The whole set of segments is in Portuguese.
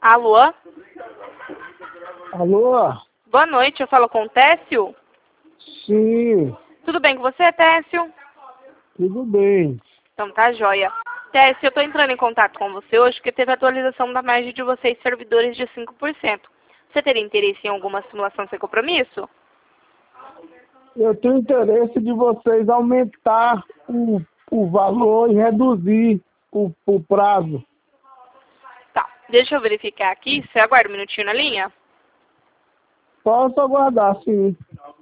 Alô? Alô? Boa noite, eu falo com o Técio? Sim, Tudo bem com você, Técio? tudo bem. Então tá joia. Técio, eu tô entrando em contato com você hoje porque teve atualização da margem de vocês servidores de 5%. Você teria interesse em alguma simulação sem compromisso? Eu tenho interesse de vocês aumentar o valor e reduzir o prazo. Tá, deixa eu verificar aqui. Você aguarda um minutinho na linha? Posso aguardar, sim.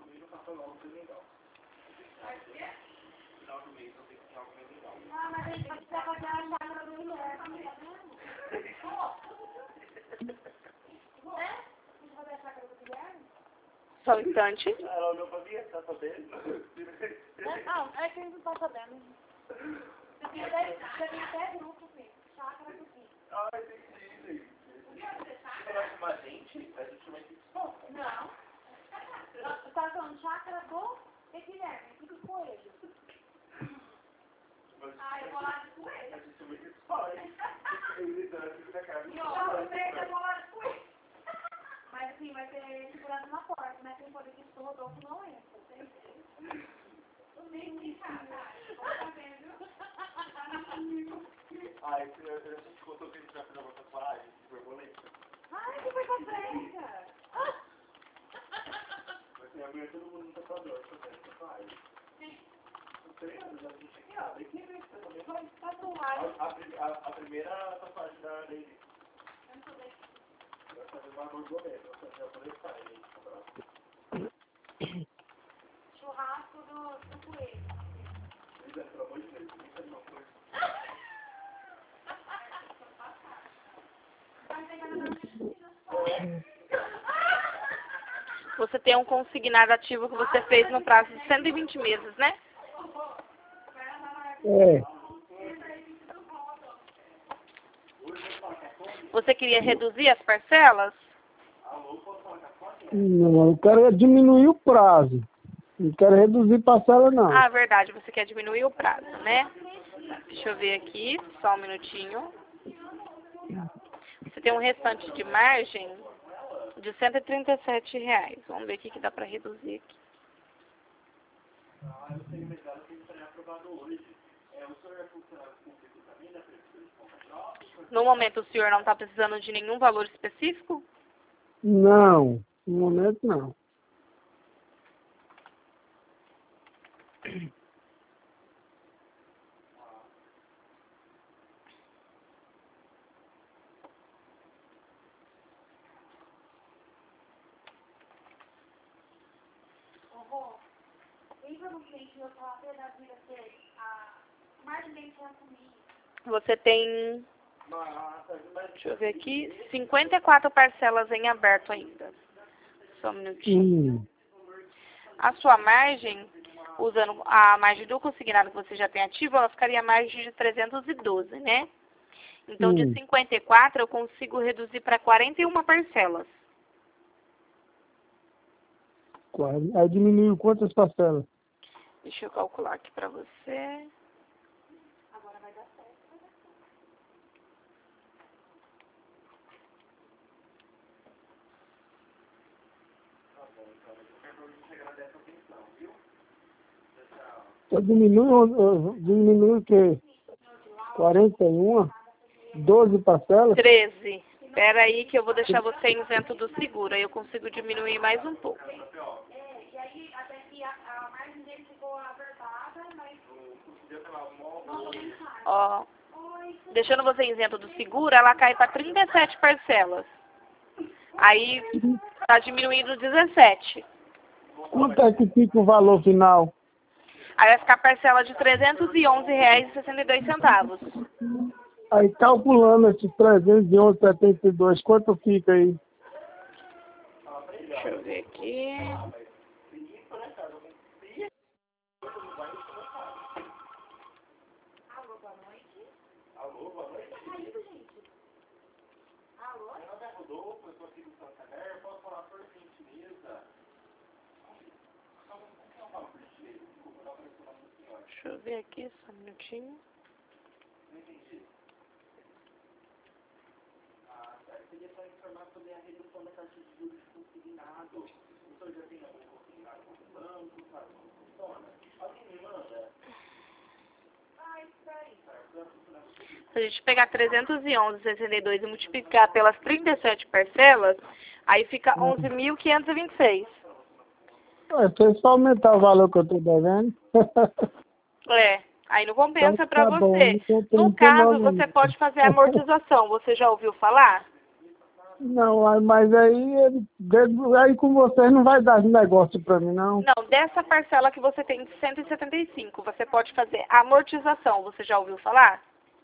Só um instante. Ela olhou pra mim, tá sabendo? Não, é que a gente não tá sabendo. Você tem até grupo, filho. Chácara do filho. Ah, entendi. Você vai chamar a gente? A gente vai ter que só. Não. Você tá falando chácara do Guilherme, fica com ele. Ah, eu vou lá de coelho. A gente vai ter que só. Eu vou lá de coelho. Mas assim, vai ter segurança na porta, né? Tem poder que o Rodolfo não entra. Eu nem me Ah, a gente contou que a gente vai fazer uma tatuagem de borboleta. Ai, que coisa branca! Mas minha mulher, todo mundo no tatuador, fazendo tatuagem. Não sei, eu já tinha chegado. E quem vê que você também vai? Tatuagem. A primeira tatuagem da Lady. Vai fazer uma borboleta. Eu falei pra ele. Churrasco do coelho. Pelo amor de Deus, isso é uma coisa. Você tem um consignado ativo que você fez no prazo de 120 meses, né? É, Você queria reduzir as parcelas? não, eu quero diminuir o prazo. Não quero reduzir parcela, não. Ah, verdade, você quer diminuir o prazo, né? Tá, deixa eu ver aqui, só um minutinho. Você tem um restante de margem de R$ 137. Vamos ver o que dá para reduzir aqui. Eu tenho lembrado que a gente tinha aprovado hoje. O senhor é funcionário público também, da Prefeitura de Contagiosa? No momento, o senhor não está precisando de nenhum valor específico? Não, no momento não. Livra no cliente, eu falar da vida dele, a margem dele já comigo. Você tem, deixa eu ver aqui, 54 parcelas em aberto ainda. Só um minutinho. A sua margem, usando a margem do consignado que você já tem ativo, ela ficaria a margem de 312, né? Então, de 54, eu consigo reduzir para 41 parcelas. Aí diminuiu quantas parcelas? Deixa eu calcular aqui para você. Agora vai dar certo. Então diminui o quê? 41? 12 parcelas? 13. Espera aí que eu vou deixar você isento do seguro. Aí eu consigo diminuir mais um pouco. E aí, até que a margem dele ficou apertada, mas... Ó, deixando você isento do seguro, ela cai para 37 parcelas. Aí tá diminuindo 17. Quanto é que fica o valor final? Aí vai ficar a parcela de R$ 311,62. Aí calculando esses 311,72, quanto fica aí? Deixa eu ver aqui. Alô, boa noite. Alô, boa noite. Tá saindo, gente? Alô? Meu nome é Rodolfo, eu estou aqui do Santander. Posso falar por gentileza? Desculpa, não apareceu o nome do senhor. Deixa eu ver aqui, só um minutinho. Não entendi. Seria para informar sobre a redução da taxa de juros consignado. O senhor já tem algum consignado com o banco, sabe como funciona? Alguém me manda? Se a gente pegar 311,62 e multiplicar pelas 37 parcelas, aí fica 11.526. Foi só aumentar o valor que eu tô devendo. É, aí não compensa Então, para tá bom, você. então No 39 caso, você minutos. pode fazer a amortização. Você já ouviu falar? Não, mas aí com vocês não vai dar negócio pra mim, não. Não, dessa parcela que você tem de 175, você pode fazer a amortização. Você já ouviu falar?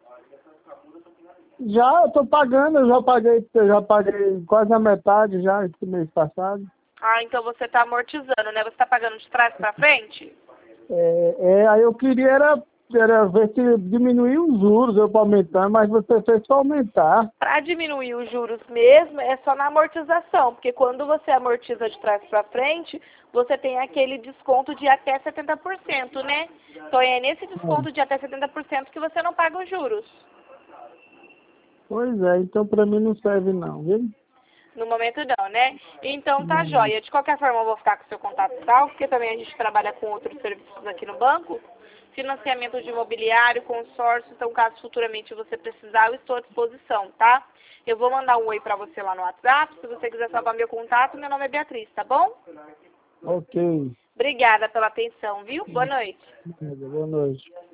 Já, eu tô pagando, eu já paguei quase a metade já esse mês passado. Ah, então você está amortizando, né? Você está pagando de trás para frente? Aí eu queria era ver se diminuir os juros, eu pra aumentar, mas você fez só aumentar. Para diminuir os juros mesmo, é só na amortização, porque quando você amortiza de trás para frente, você tem aquele desconto de até 70%, né? Então é nesse desconto de até 70% que você não paga os juros. Pois é, então pra mim não serve não, viu? No momento não, né? Então tá joia. De qualquer forma eu vou ficar com o seu contato tal, porque também a gente trabalha com outros serviços aqui no banco. Financiamento de imobiliário, consórcio, então caso futuramente você precisar, eu estou à disposição, tá? Eu vou mandar um oi pra você lá no WhatsApp, se você quiser salvar meu contato, meu nome é Beatriz, tá bom? Ok. Obrigada pela atenção, viu? Boa noite. Boa noite.